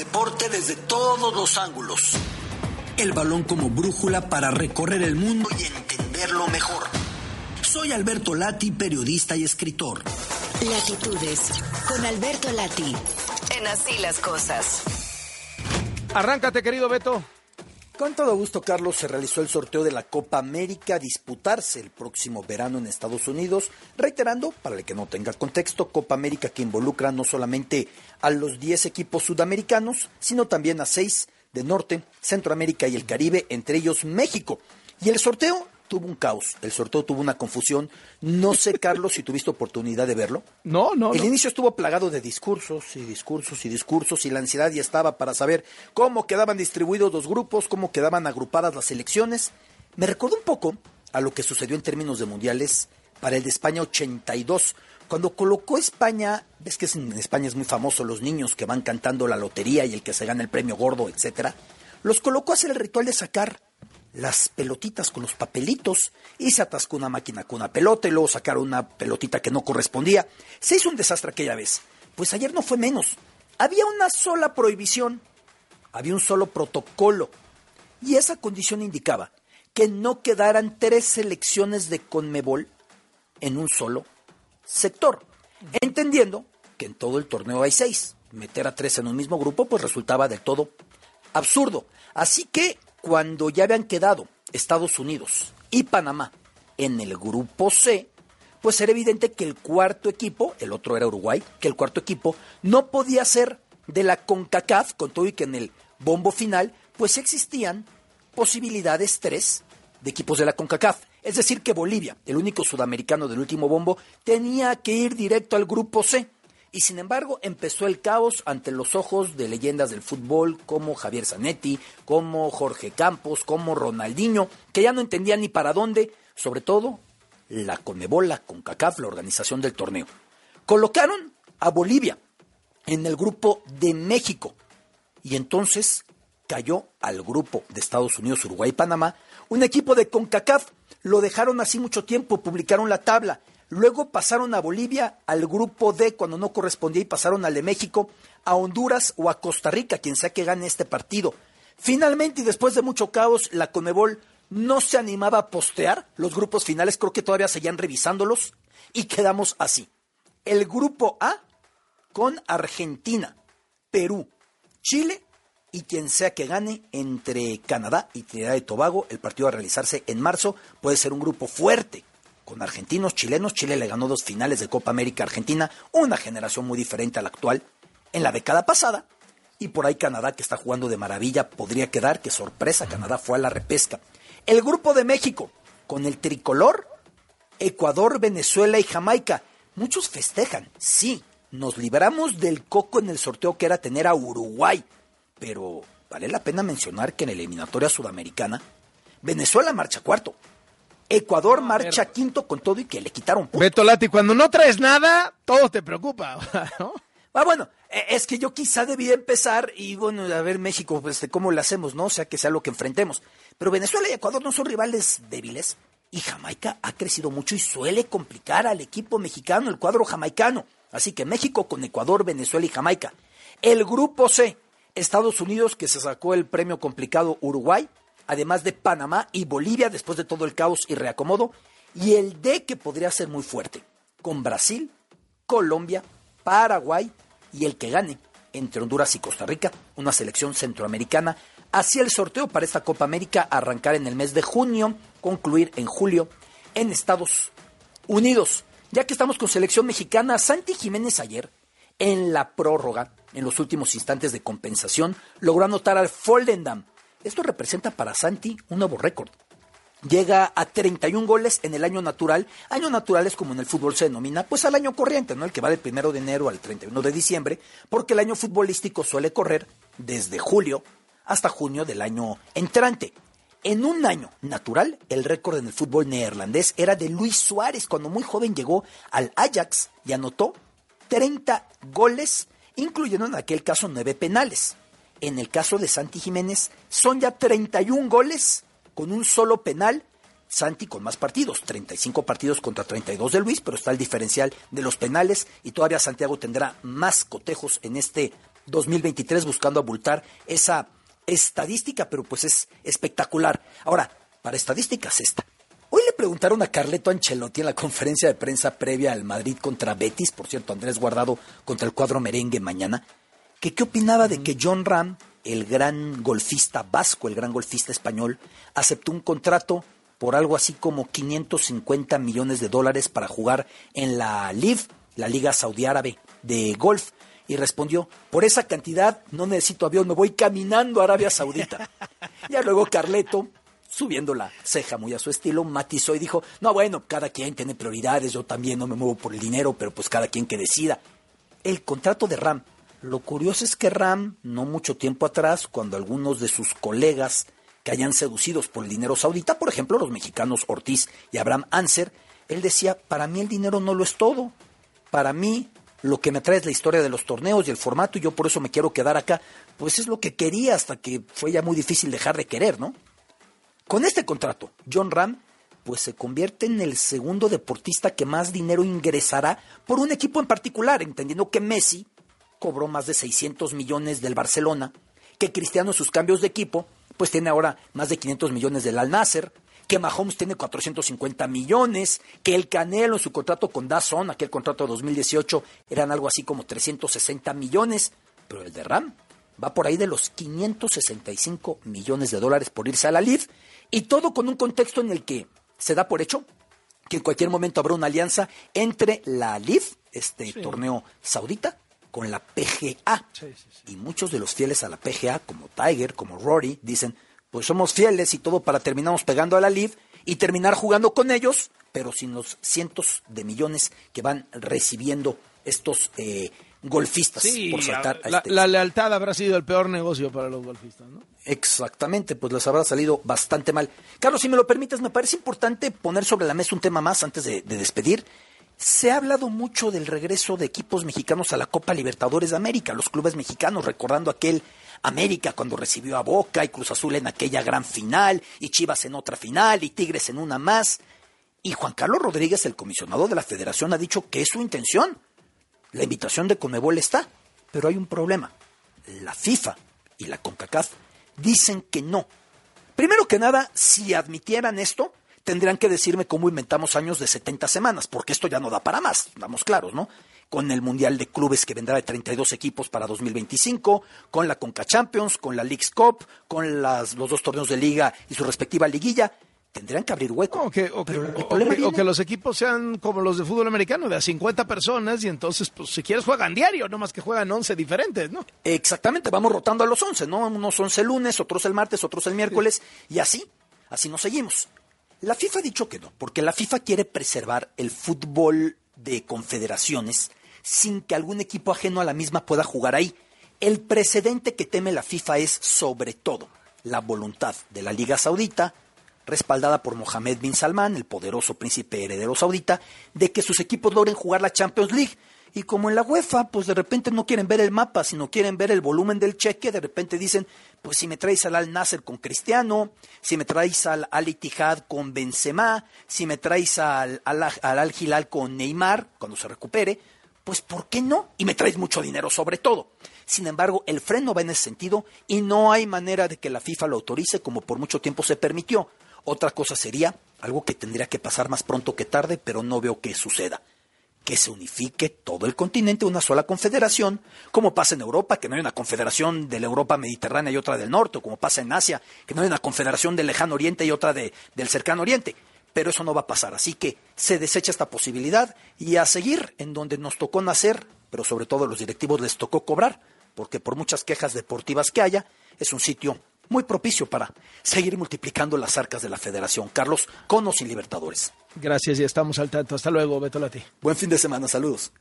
deporte desde todos los ángulos. El balón como brújula para recorrer el mundo y entenderlo mejor. Soy Alberto Lati, periodista y escritor. Latitudes, con Alberto Lati, en Así las Cosas. Arráncate, querido Beto. Con todo gusto, Carlos. Se realizó el sorteo de la Copa América a disputarse el próximo verano en Estados Unidos. Reiterando, para el que no tenga contexto, Copa América que involucra no solamente a los 10 equipos sudamericanos, sino también a 6 de Norte, Centroamérica y el Caribe, entre ellos México. Y el sorteo tuvo un caos, el sorteo tuvo una confusión. No sé, Carlos, si tuviste oportunidad de verlo. No. El inicio estuvo plagado de discursos y la ansiedad ya estaba para saber cómo quedaban distribuidos los grupos, cómo quedaban agrupadas las selecciones. Me recordó un poco a lo que sucedió en términos de mundiales para el de España 82, cuando colocó España, ves que en España es muy famoso los niños que van cantando la lotería y el que se gana el premio gordo, etcétera. Los colocó a hacer el ritual de sacar las pelotitas con los papelitos y se atascó una máquina con una pelota y luego sacaron una pelotita que no correspondía. Se hizo un desastre aquella vez. Pues ayer no fue menos. Había una sola prohibición, había un solo protocolo y esa condición indicaba que no quedaran 3 selecciones de CONMEBOL en un solo sector, entendiendo que en todo el torneo hay 6. Meter a 3 en un mismo grupo pues resultaba del todo absurdo. Así que cuando ya habían quedado Estados Unidos y Panamá en el grupo C, pues era evidente que el cuarto equipo, el otro era Uruguay, que el cuarto equipo no podía ser de la CONCACAF, con todo y que en el bombo final pues existían posibilidades 3 de equipos de la CONCACAF. Es decir que Bolivia, el único sudamericano del último bombo, tenía que ir directo al grupo C. Y sin embargo empezó el caos ante los ojos de leyendas del fútbol como Javier Zanetti, como Jorge Campos, como Ronaldinho, que ya no entendían ni para dónde, sobre todo la CONMEBOL, la CONCACAF, la organización del torneo. Colocaron a Bolivia en el grupo de México y entonces cayó al grupo de Estados Unidos, Uruguay y Panamá, un equipo de CONCACAF. Lo dejaron así mucho tiempo, publicaron la tabla. Luego pasaron a Bolivia al grupo D cuando no correspondía y pasaron al de México, a Honduras o a Costa Rica, quien sea que gane este partido. Finalmente, y después de mucho caos, la CONMEBOL no se animaba a postear los grupos finales, creo que todavía seguían revisándolos, y quedamos así. El grupo A con Argentina, Perú, Chile y quien sea que gane entre Canadá y Trinidad y Tobago. El partido a realizarse en marzo puede ser un grupo fuerte, con argentinos, chilenos. Chile le ganó 2 finales de Copa América a Argentina, una generación muy diferente a la actual, en la década pasada. Y por ahí Canadá, que está jugando de maravilla, podría quedar, qué sorpresa, Canadá fue a la repesca. El grupo de México, con el tricolor, Ecuador, Venezuela y Jamaica. Muchos festejan, sí, nos libramos del coco en el sorteo que era tener a Uruguay. Pero vale la pena mencionar que en la eliminatoria sudamericana, Venezuela marcha cuarto. Ecuador marcha quinto con todo y que le quitaron puntos. Beto Lati, cuando no traes nada, todo te preocupa, ¿no? Bueno, es que yo quizá debía empezar y bueno, a ver México, pues cómo le hacemos, ¿no? O sea, que sea lo que enfrentemos. Pero Venezuela y Ecuador no son rivales débiles y Jamaica ha crecido mucho y suele complicar al equipo mexicano, el cuadro jamaicano. Así que México con Ecuador, Venezuela y Jamaica. El grupo C, Estados Unidos, que se sacó el premio complicado, Uruguay, además de Panamá y Bolivia después de todo el caos y reacomodo, y el D, que podría ser muy fuerte, con Brasil, Colombia, Paraguay y el que gane entre Honduras y Costa Rica, una selección centroamericana. Así el sorteo para esta Copa América, arrancar en el mes de junio, concluir en julio en Estados Unidos. Ya que estamos con selección mexicana, Santi Jiménez ayer, en la prórroga, en los últimos instantes de compensación, logró anotar al Foldendam. Esto representa para Santi un nuevo récord. Llega a 31 goles en el año natural. Año natural es como en el fútbol se denomina, pues al año corriente, ¿no? El que va del 1 de enero al 31 de diciembre, porque el año futbolístico suele correr desde julio hasta junio del año entrante. En un año natural, el récord en el fútbol neerlandés era de Luis Suárez, cuando muy joven llegó al Ajax y anotó 30 goles, incluyendo en aquel caso 9 penales. En el caso de Santi Jiménez, son ya 31 goles con un solo penal. Santi con más partidos, 35 partidos contra 32 de Luis, pero está el diferencial de los penales y todavía Santiago tendrá más cotejos en este 2023 buscando abultar esa estadística, pero pues es espectacular. Ahora, para estadísticas esta. Hoy le preguntaron a Carleto Ancelotti en la conferencia de prensa previa al Madrid contra Betis, por cierto, Andrés Guardado contra el cuadro merengue mañana, que qué opinaba de que Jon Rahm, el gran golfista vasco, el gran golfista español, aceptó un contrato por algo así como $550 millones para jugar en la LIV, la Liga Saudí Árabe de golf. Y respondió, por esa cantidad no necesito avión, me voy caminando a Arabia Saudita. Ya luego Carleto, subiendo la ceja muy a su estilo, matizó y dijo, no, bueno, cada quien tiene prioridades, yo también no me muevo por el dinero, pero pues cada quien que decida. El contrato de Rahm, lo curioso es que Rahm, no mucho tiempo atrás, cuando algunos de sus colegas que hayan seducidos por el dinero saudita, por ejemplo, los mexicanos Ortiz y Abraham Anser, él decía, para mí el dinero no lo es todo, para mí lo que me atrae es la historia de los torneos y el formato, y yo por eso me quiero quedar acá. Pues es lo que quería hasta que fue ya muy difícil dejar de querer, ¿no? Con este contrato, Jon Rahm pues se convierte en el segundo deportista que más dinero ingresará por un equipo en particular, entendiendo que Messi cobró más de 600 millones del Barcelona, que Cristiano en sus cambios de equipo pues tiene ahora más de 500 millones del Al Nasser, que Mahomes tiene 450 millones, que el Canelo en su contrato con DAZN, aquel contrato de 2018, eran algo así como 360 millones, pero el de Rahm va por ahí de los 565 millones de dólares por irse a la LIV, y todo con un contexto en el que se da por hecho que en cualquier momento habrá una alianza entre la LIV, torneo saudita, con la PGA. Y muchos de los fieles a la PGA, como Tiger, como Rory, dicen, pues somos fieles y todo para terminarnos pegando a la LIV y terminar jugando con ellos, pero sin los cientos de millones que van recibiendo estos golfistas por saltar a la lealtad habrá sido el peor negocio para los golfistas, ¿no? Exactamente, pues les habrá salido bastante mal. Carlos, si me lo permites, me parece importante poner sobre la mesa un tema más antes de despedir. Se ha hablado mucho del regreso de equipos mexicanos a la Copa Libertadores de América, los clubes mexicanos, recordando aquel América cuando recibió a Boca y Cruz Azul en aquella gran final, y Chivas en otra final, y Tigres en una más. Y Juan Carlos Rodríguez, el comisionado de la federación, ha dicho que es su intención. La invitación de Conmebol está, pero hay un problema. La FIFA y la CONCACAF dicen que no. Primero que nada, si admitieran esto, tendrían que decirme cómo inventamos años de 70 semanas, porque esto ya no da para más, estamos claros, ¿no? Con el Mundial de Clubes que vendrá de 32 equipos para 2025, con la Conca Champions, con la Leagues Cup, con los dos torneos de liga y su respectiva liguilla, tendrían que abrir hueco. O que los equipos sean como los de fútbol americano, de a 50 personas, y entonces, pues si quieres juegan diario, no más que juegan 11 diferentes, ¿no? Exactamente, vamos rotando a los 11, ¿no? Unos 11 el lunes, otros el martes, otros el miércoles, y así nos seguimos. La FIFA ha dicho que no, porque la FIFA quiere preservar el fútbol de confederaciones sin que algún equipo ajeno a la misma pueda jugar ahí. El precedente que teme la FIFA es, sobre todo, la voluntad de la Liga Saudita, respaldada por Mohammed bin Salman, el poderoso príncipe heredero saudita, de que sus equipos logren jugar la Champions League. Y como en la UEFA, pues de repente no quieren ver el mapa, sino quieren ver el volumen del cheque, de repente dicen, pues si me traes al Al Nasser con Cristiano, si me traes al Al Ittihad con Benzema, si me traes al Al Hilal con Neymar, cuando se recupere, pues ¿por qué no? Y me traes mucho dinero sobre todo. Sin embargo, el freno va en ese sentido y no hay manera de que la FIFA lo autorice como por mucho tiempo se permitió. Otra cosa sería algo que tendría que pasar más pronto que tarde, pero no veo que suceda. Que se unifique todo el continente, una sola confederación, como pasa en Europa, que no hay una confederación de la Europa mediterránea y otra del norte, o como pasa en Asia, que no hay una confederación del lejano oriente y otra del cercano oriente. Pero eso no va a pasar, así que se desecha esta posibilidad y a seguir en donde nos tocó nacer, pero sobre todo a los directivos les tocó cobrar, porque por muchas quejas deportivas que haya, es un sitio muy propicio para seguir multiplicando las arcas de la federación. Carlos, con o sin Libertadores. Gracias y estamos al tanto. Hasta luego, Beto Lati. Buen fin de semana, saludos.